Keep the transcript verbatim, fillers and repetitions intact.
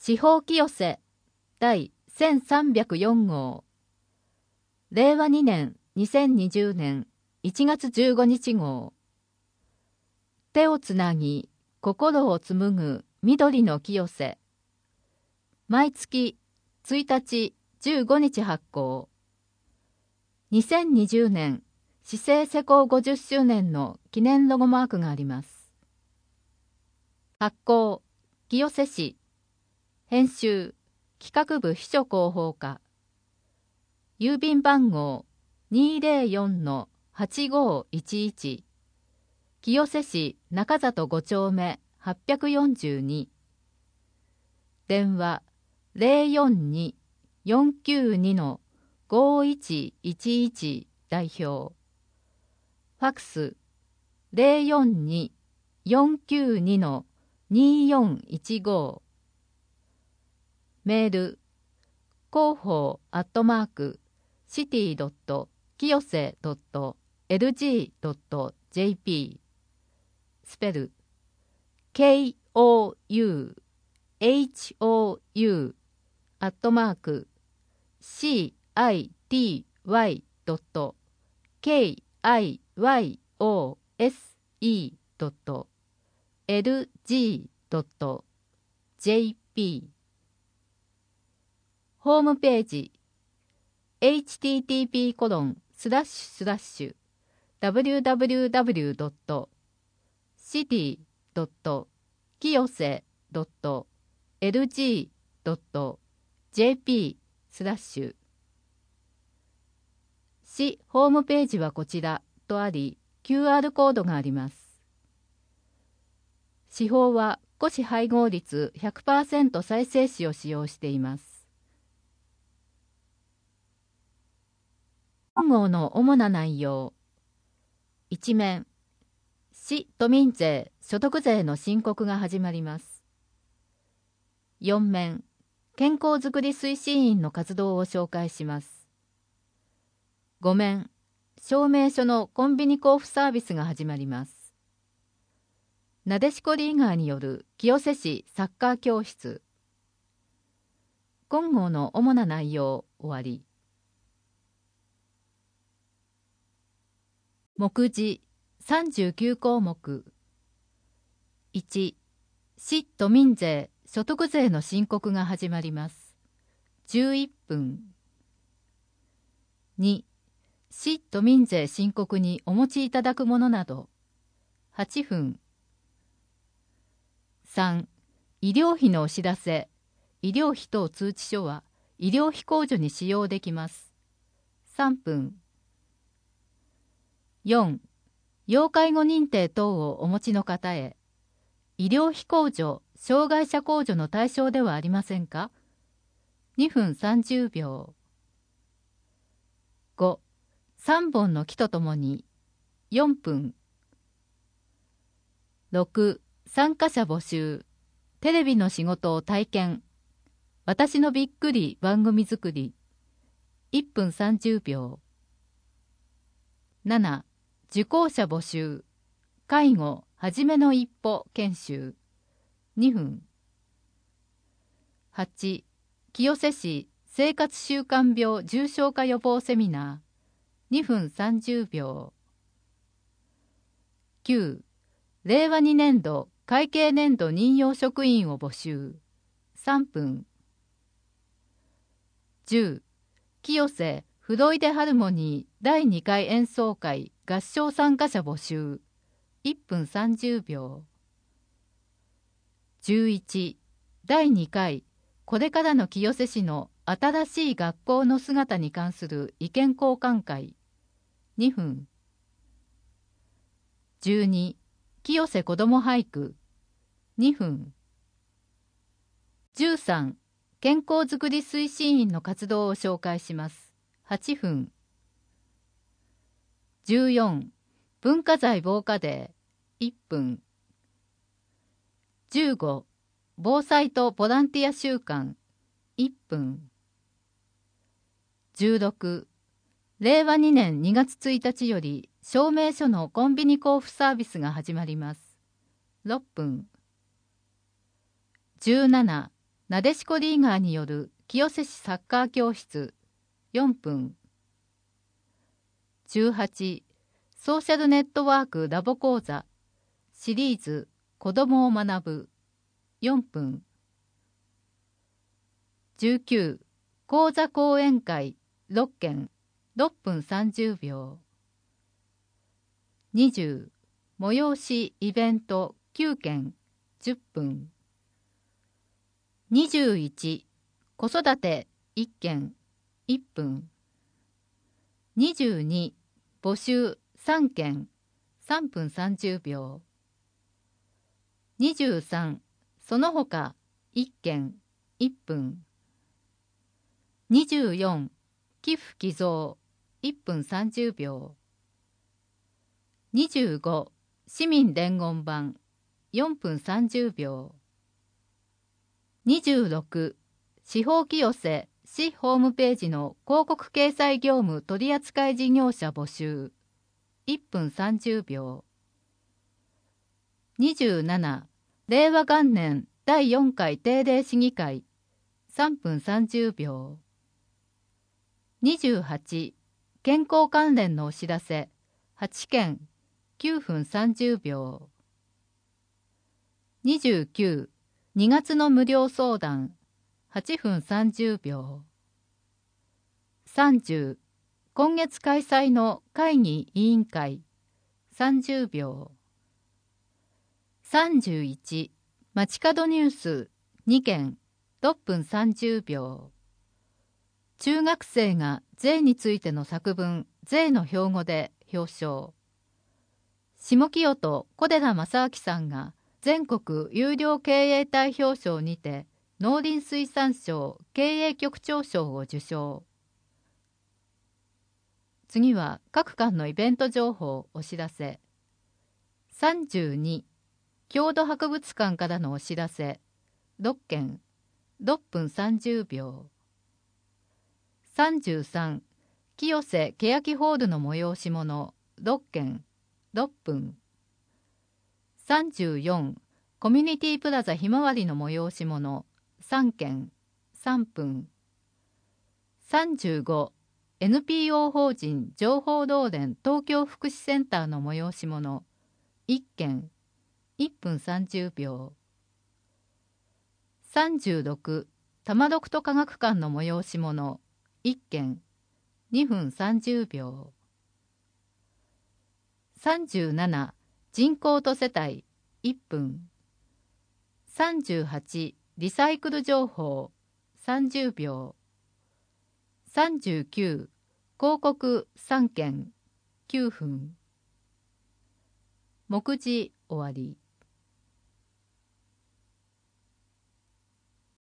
司法清瀬第せんさんびゃくよん号れいわにねんにせんにじゅうねんいちがつじゅうごにち号手をつなぎ心を紡ぐ緑の清瀬毎月ついたちじゅうごにち発行にせんにじゅうねん市政施行ごじゅっしゅうねんの記念ロゴマークがあります。発行清瀬市編集企画部秘書広報課郵便番号 にーぜろよんのはちごいちいち 清瀬市中里ご丁目はっぴゃくよんじゅうに電話 ゼロよんに よんきゅうに ごいちいちいち 代表ファクス ゼロよんに よんきゅうに にーよんいちごメール広報アットマークシティドット清瀬ドットエルジードットジェーピー スペル ケーオーユーエイチオーユー アットマーク シーアイティーワイ ドット ケーアイワイオーエスイー ドット エルジー ドット ジェーピーホームページ エイチティーティーピーコロンスラッシュスラッシュダブリューダブリューダブリュードットシティドット清瀬ドットエルジードットジェーピースラッシュ市ホームページはこちらとあり キューアール コードがあります。司法は古紙配合率 ひゃくパーセント 再生紙を使用しています。本号の主な内容いち面市都民税所得税の申告が始まります。よん面健康づくり推進員の活動を紹介します。ご面証明書のコンビニ交付サービスが始まります。なでしこリーガーによる清瀬市サッカー教室本号の主な内容終わり。目次さんじゅうきゅうこうもくいち市都民税所得税の申告が始まります。じゅういっぷんに市都民税申告にお持ちいただくものなどはちふんさん医療費のお知らせ医療費等通知書は医療費控除に使用できますさんぷんよん要介護認定等をお持ちの方へ医療費控除障害者控除の対象ではありませんかにふんさんじゅうびょうごさんぼんの木とともによんぷんろく参加者募集テレビの仕事を体験私のびっくり番組作りいっぷんさんじゅうびょうなな受講者募集介護はじめの一歩研修にふんはち清瀬市生活習慣病重症化予防セミナーにふんさんじゅうびょうきゅうれいわにねんど会計年度任用職員を募集さんぷんじゅう清瀬フロイデハルモニーだいにかい演奏会合唱参加者募集いっぷんさんじゅうびょうじゅういちだいにかいこれからの清瀬市の新しい学校の姿に関する意見交換会にふんじゅうに清瀬子ども俳句にふんじゅうさん健康づくり推進員の活動を紹介しますはちふんじゅうよん文化財防火デーいっぷんじゅうご防災とボランティア週間いっぷんじゅうろくれいわにねんにがつついたちより証明書のコンビニ交付サービスが始まりますろっぷんじゅうなななでしこリーガーによる清瀬市サッカー教室よんぷん。じゅうはち、ソーシャルネットワークラボ講座シリーズ子どもを学ぶよんぷん。じゅうきゅう、講座講演会ろっけんろっぷんさんじゅうびょう。にじゅう、催しイベントきゅうけんじゅっぷん。にじゅういち、子育ていっけんいっぷん。にじゅうに、募集さんけんさんぷんさんじゅうびょう。にじゅうさん、その他いっけんいっぷん。にじゅうよん、寄付寄贈いっぷんさんじゅうびょう。にじゅうご、市民伝言板よんぷんさんじゅうびょう。にじゅうろく、司法清瀬市ホームページの広告掲載業務取扱事業者募集いっぷんさんじゅうびょう。にじゅうなな、令和元年だいよんかい定例市議会さんぷんさんじゅうびょう。にじゅうはち、健康関連のお知らせはちけんきゅうふんさんじゅうびょう。にじゅうきゅう、にがつの無料相談はっぷんさんじゅうびょう。さんじゅう、今月開催の会議委員会さんじゅうびょう。さんじゅういち、街角ニュースにけんろっぷんさんじゅうびょう。中学生が税についての作文税の標語で表彰。下清と小寺正明さんが全国優良経営体表彰にて農林水産省経営局長賞を受賞。次は各館のイベント情報お知らせ。さんじゅうに、郷土博物館からのお知らせろっけんろっぷんさんじゅうびょう。さんじゅうさん、清瀬欅ホールの催し物ろっけんろっぷん。さんじゅうよん、コミュニティプラザひまわりの催し物さんけんさんぷん。さんじゅうご、エヌピーオー 法人情報労連東京福祉センターの催し物いっけんいっぷんさんじゅうびょう。さんじゅうろく、多摩読と科学館の催し物いっけんにふんさんじゅうびょう。さんじゅうなな、人口と世帯いっぷん。さんじゅうはち、リサイクル情報さんじゅうびょう。さんじゅうきゅう、広告さんけんきゅうふん。目次終わり。